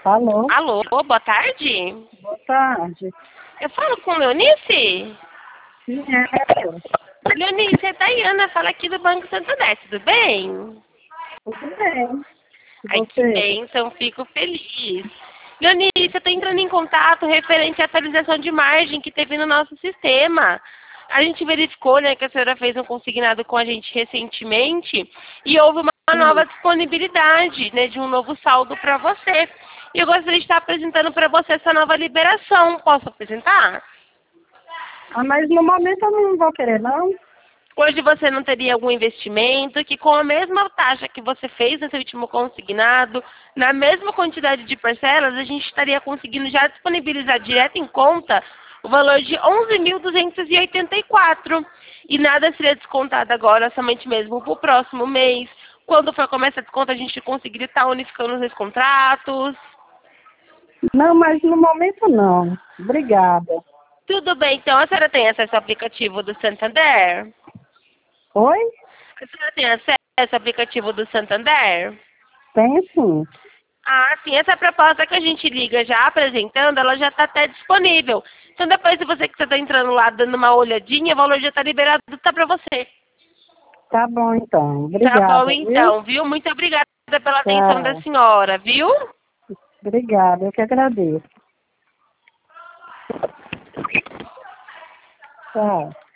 Alô? Alô, boa tarde. Boa tarde. Eu falo com Leonice? Sim, é. Leonice, é Daiana, fala aqui do Banco Santander, tudo bem? Tudo bem. E Ai, que você? bênção, fico feliz. Leonice, eu estou entrando em contato referente à atualização de margem que teve no nosso sistema. A gente verificou, né, que a senhora fez um consignado com a gente recentemente e houve uma Sim. nova disponibilidade, né, de um novo saldo para você. E eu gostaria de estar apresentando para você essa nova liberação. Posso apresentar? Ah, mas no momento eu não vou querer, não. Hoje você não teria algum investimento que com a mesma taxa que você fez nesse último consignado, na mesma quantidade de parcelas, a gente estaria conseguindo já disponibilizar direto em conta o valor de 11.284. E nada seria descontado agora, somente mesmo para o próximo mês. Quando for começar a desconto, a gente conseguiria estar unificando os dois contratos. Não, mas no momento não. Obrigada. Tudo bem, então a senhora tem acesso ao aplicativo do Santander? Oi? A senhora tem acesso ao aplicativo do Santander? Tenho sim. Ah, sim, essa proposta que a gente liga já apresentando, ela já está até disponível. Então depois, se você quiser estar entrando lá, dando uma olhadinha, o valor já está liberado, tá para você. Tá bom, então. Tá bom, Obrigada, viu? então, viu? Muito obrigada pela atenção da Tchau. senhora, viu? Obrigada, eu que agradeço. Tchau.